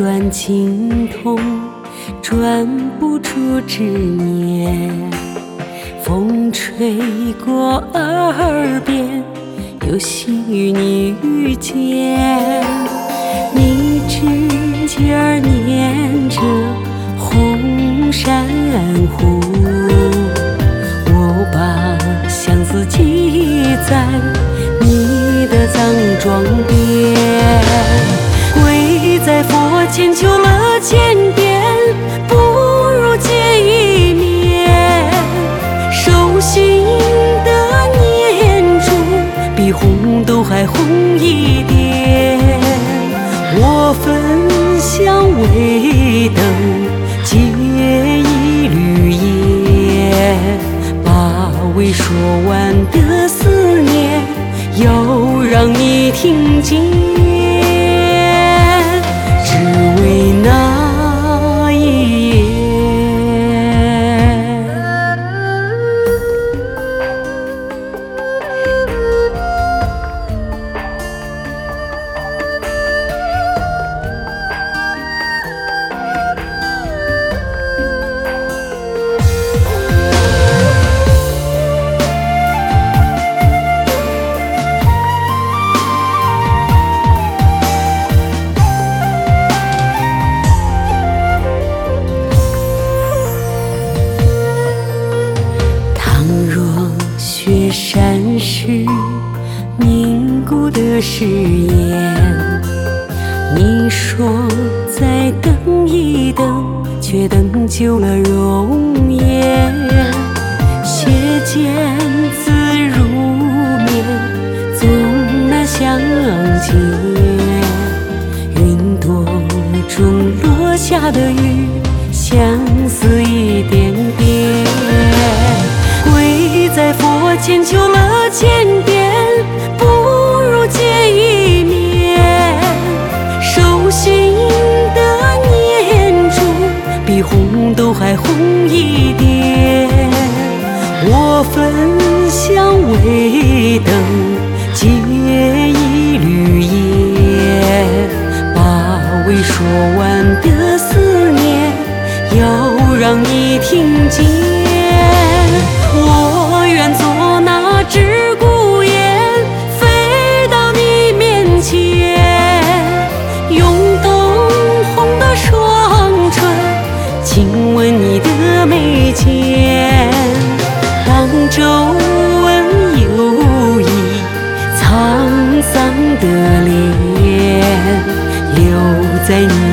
转经痛，转不出执念。风吹过耳边，有幸与你遇见。你指尖念着红珊瑚，我把相思记在你的葬妆边。跪在佛前求了千遍，不如见一面。手心的念珠比红豆还红一点。我焚香为灯，结一缕烟，把未说完的思念要让你听见，只为那一夜。雪山是凝固的誓言，你说再等一等，却等久了容颜。血溅自入眠，总难相见。云朵中落下的雨，相似一点点。跪在佛前求了千遍，不如见一面。手心的念珠比红豆还红一点。我焚香为灯，结一缕烟，把未说完的思念要让你听见。我愿做那只孤雁，飞到你面前，用灯红的双唇亲吻你的眉间。当皱纹有意沧桑的脸留在你